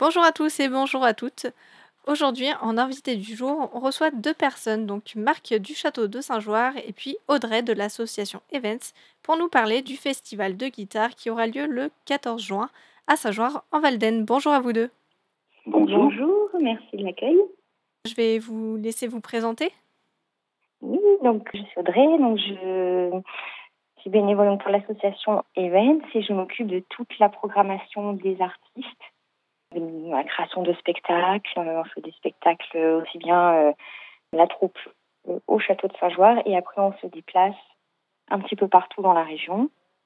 Bonjour à tous et bonjour à toutes. Aujourd'hui, en invité du jour, on reçoit deux personnes, donc Marc du château de Saint-Joire et puis Audrey de l'association Events, pour nous parler du festival de guitare qui aura lieu le 14 juin à Saint-Joire en Valdaine. Bonjour à vous deux. Bonjour. Bonjour, merci de l'accueil. Je vais vous laisser vous présenter. Oui, donc je suis Audrey, je suis bénévole pour l'association Events et je m'occupe de toute la programmation des artistes, de la création de spectacles. On fait des spectacles aussi bien la troupe au château de Saint-Joire et après on se déplace un petit peu partout dans la région.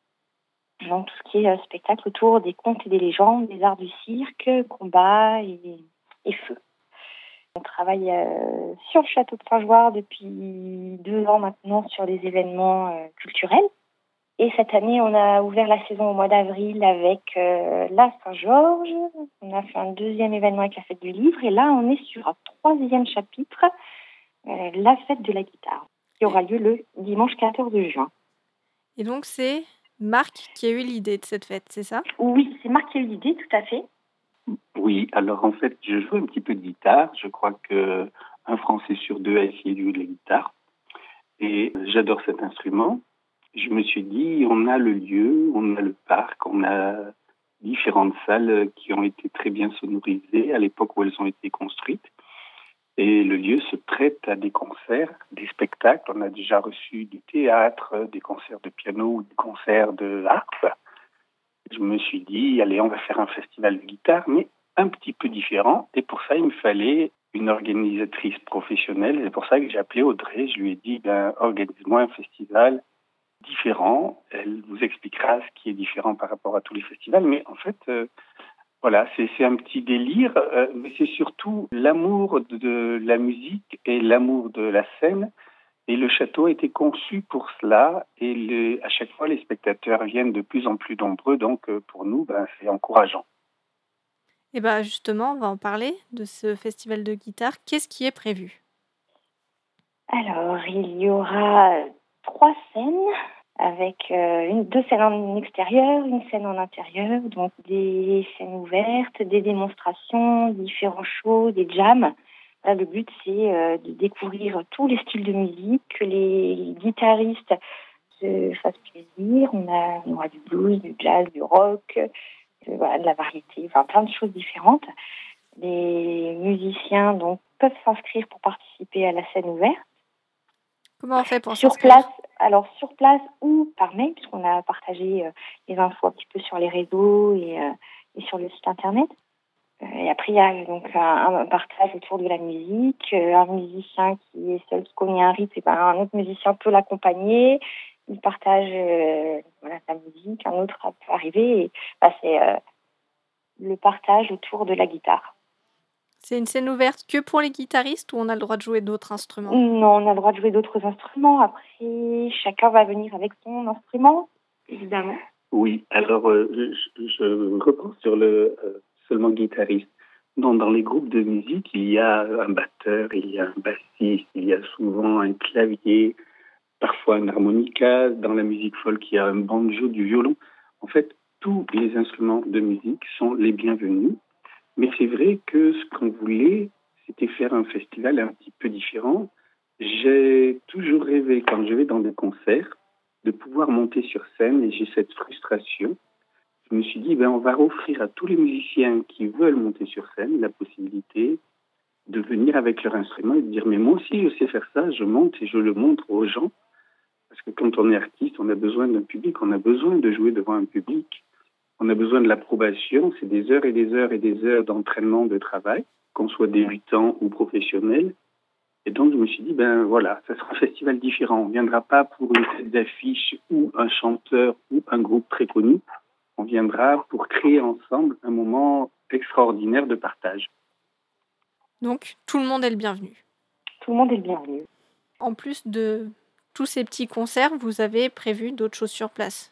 Donc tout ce qui est spectacle autour des contes et des légendes, des arts du cirque, combats et feux. On travaille sur le château de Saint-Joire depuis 2 ans maintenant sur des événements culturels. Et cette année, on a ouvert la saison au mois d'avril avec la Saint-Georges. On a fait un deuxième événement avec la fête du livre. Et là, on est sur un troisième chapitre, la fête de la guitare, qui aura lieu le dimanche 14 juin. Et donc c'est Marc qui a eu l'idée de cette fête, c'est ça? Oui, c'est Marc qui a eu l'idée, tout à fait. Oui, alors en fait, je joue un petit peu de guitare. Je crois que un Français sur deux a essayé de jouer de la guitare. Et j'adore cet instrument. Je me suis dit, on a le lieu, on a le parc, on a différentes salles qui ont été très bien sonorisées à l'époque où elles ont été construites. Et le lieu se prête à des concerts, des spectacles. On a déjà reçu du théâtre, des concerts de piano ou des concerts de harpe. Je me suis dit, allez, on va faire un festival de guitare, mais un petit peu différent. Et pour ça, il me fallait une organisatrice professionnelle. C'est pour ça que j'ai appelé Audrey. Je lui ai dit, organise-moi un festival différent. Elle vous expliquera ce qui est différent par rapport à tous les festivals. Mais en fait, voilà, c'est un petit délire, mais c'est surtout l'amour de la musique et l'amour de la scène. Et le château a été conçu pour cela. Et à chaque fois, les spectateurs viennent de plus en plus nombreux. Donc, pour nous, c'est encourageant. Et bien justement, on va en parler de ce festival de guitare. Qu'est-ce qui est prévu? Alors, il y aura 3 scènes avec deux scènes en extérieur, une scène en intérieur, donc des scènes ouvertes, des démonstrations, différents shows, des jams. Là, le but, c'est de découvrir tous les styles de musique, que les guitaristes se fassent plaisir. On aura du blues, du jazz, du rock, voilà, de la variété, enfin plein de choses différentes. Les musiciens donc peuvent s'inscrire pour participer à la scène ouverte. Comment on fait pour Sur s'inscrire? sur place ou par mail, puisqu'on a partagé les infos un petit peu sur les réseaux et sur le site internet. Et après, il y a donc un partage autour de la musique. Un musicien qui est seul, qui connaît un rythme, et un autre musicien peut l'accompagner. Il partage la musique, un autre peut arriver. Et, c'est le partage autour de la guitare. C'est une scène ouverte que pour les guitaristes ou on a le droit de jouer d'autres instruments? Non, on a le droit de jouer d'autres instruments. Après, chacun va venir avec son instrument, évidemment. Oui, alors je reprends sur le seulement guitariste. Non, dans les groupes de musique, il y a un batteur, il y a un bassiste, il y a souvent un clavier, parfois un harmonica. Dans la musique folk, il y a un banjo, du violon. En fait, tous les instruments de musique sont les bienvenus. Mais c'est vrai que ce qu'on voulait, c'était faire un festival un petit peu différent. J'ai toujours rêvé, quand je vais dans des concerts, de pouvoir monter sur scène et j'ai cette frustration. Je me suis dit, on va offrir à tous les musiciens qui veulent monter sur scène la possibilité de venir avec leur instrument et de dire, mais moi aussi je sais faire ça, je monte et je le montre aux gens. Parce que quand on est artiste, on a besoin d'un public, on a besoin de jouer devant un public. On a besoin de l'approbation, c'est des heures et des heures et des heures d'entraînement, de travail, qu'on soit débutant ou professionnel. Et donc, je me suis dit, voilà, ça sera un festival différent. On ne viendra pas pour une tête d'affiche ou un chanteur ou un groupe très connu. On viendra pour créer ensemble un moment extraordinaire de partage. Donc, tout le monde est le bienvenu. Tout le monde est le bienvenu. En plus de tous ces petits concerts, vous avez prévu d'autres choses sur place?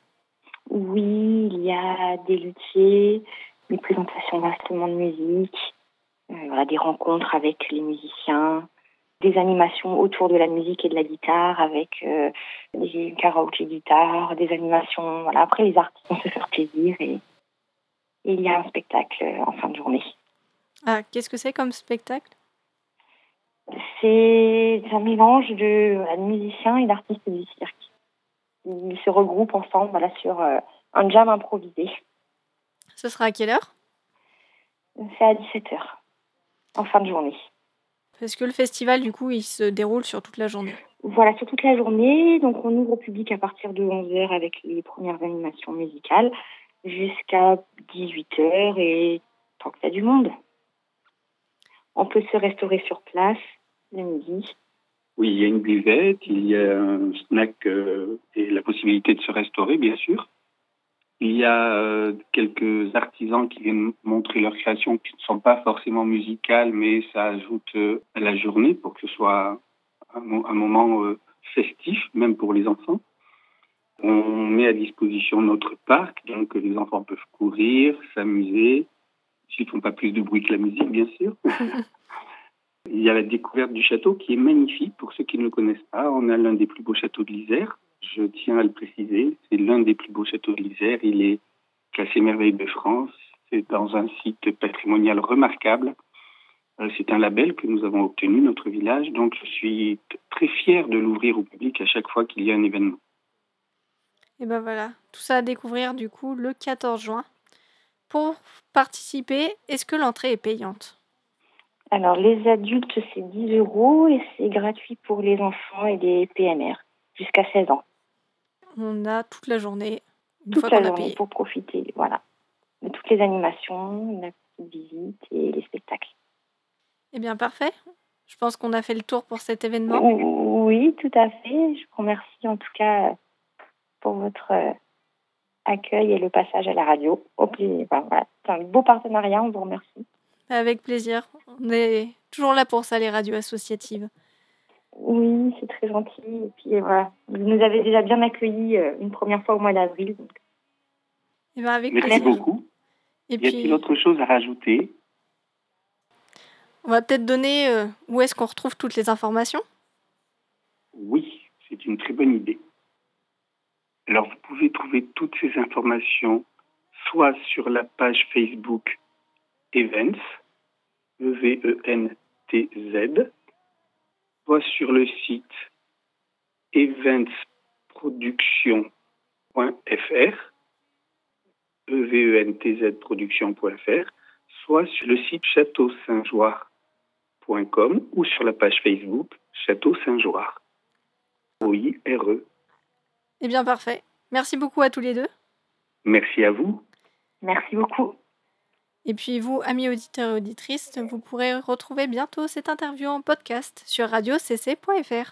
Oui, il y a des luthiers, des présentations d'instruments de musique, des rencontres avec les musiciens, des animations autour de la musique et de la guitare avec des karaoké guitare, des animations. Voilà. Après, les artistes vont se faire plaisir et il y a un spectacle en fin de journée. Ah, qu'est-ce que c'est comme spectacle? C'est un mélange de musiciens et d'artistes du cirque. Ils se regroupent ensemble voilà, sur un jam improvisé. Ce sera à quelle heure? C'est à 17h, en fin de journée. Parce que le festival, du coup, il se déroule sur toute la journée. Voilà, sur toute la journée. Donc, on ouvre au public à partir de 11h avec les premières animations musicales jusqu'à 18h et tant qu'il y a du monde. On peut se restaurer sur place le midi. Oui, il y a une buvette, il y a un snack et la possibilité de se restaurer, bien sûr. Il y a quelques artisans qui viennent montrer leurs créations qui ne sont pas forcément musicales, mais ça ajoute à la journée pour que ce soit un moment festif, même pour les enfants. On met à disposition notre parc, donc les enfants peuvent courir, s'amuser, s'ils ne font pas plus de bruit que la musique, bien sûr. Il y a la découverte du château qui est magnifique pour ceux qui ne le connaissent pas. On a l'un des plus beaux châteaux de l'Isère. Je tiens à le préciser, c'est l'un des plus beaux châteaux de l'Isère. Il est classé Merveille de France. C'est dans un site patrimonial remarquable. C'est un label que nous avons obtenu, notre village. Donc, je suis très fier de l'ouvrir au public à chaque fois qu'il y a un événement. Et ben voilà, tout ça à découvrir du coup le 14 juin. Pour participer, est-ce que l'entrée est payante? Alors, les adultes, c'est 10 € et c'est gratuit pour les enfants et les PMR jusqu'à 16 ans. On a toute la journée, une Toute fois la qu'on a journée payé. pour profiter, voilà, de toutes les animations, la petite visite et les spectacles. Eh bien, parfait. Je pense qu'on a fait le tour pour cet événement. Oui, tout à fait. Je vous remercie en tout cas pour votre accueil et le passage à la radio. Voilà. C'est un beau partenariat, on vous remercie. Avec plaisir. On est toujours là pour ça, les radios associatives. Oui, c'est très gentil. Et puis voilà, vous nous avez déjà bien accueillis une première fois au mois d'avril. Donc. Eh bien, avec Merci plaisir. beaucoup. Et Y a-t-il puis, autre chose à rajouter? on va peut-être donner où est-ce qu'on retrouve toutes les informations. Oui, c'est une très bonne idée. Alors, vous pouvez trouver toutes ces informations soit sur la page Facebook Events, EVENTZ, soit sur le site eventsproduction.fr, EVENTZproduction.fr, soit sur le site château-saint-joire.com ou sur la page Facebook Château Saint-Joire. OIRE. Eh bien, parfait. Merci beaucoup à tous les deux. Merci à vous. Merci beaucoup. Et puis vous, amis auditeurs et auditrices, vous pourrez retrouver bientôt cette interview en podcast sur radiocc.fr.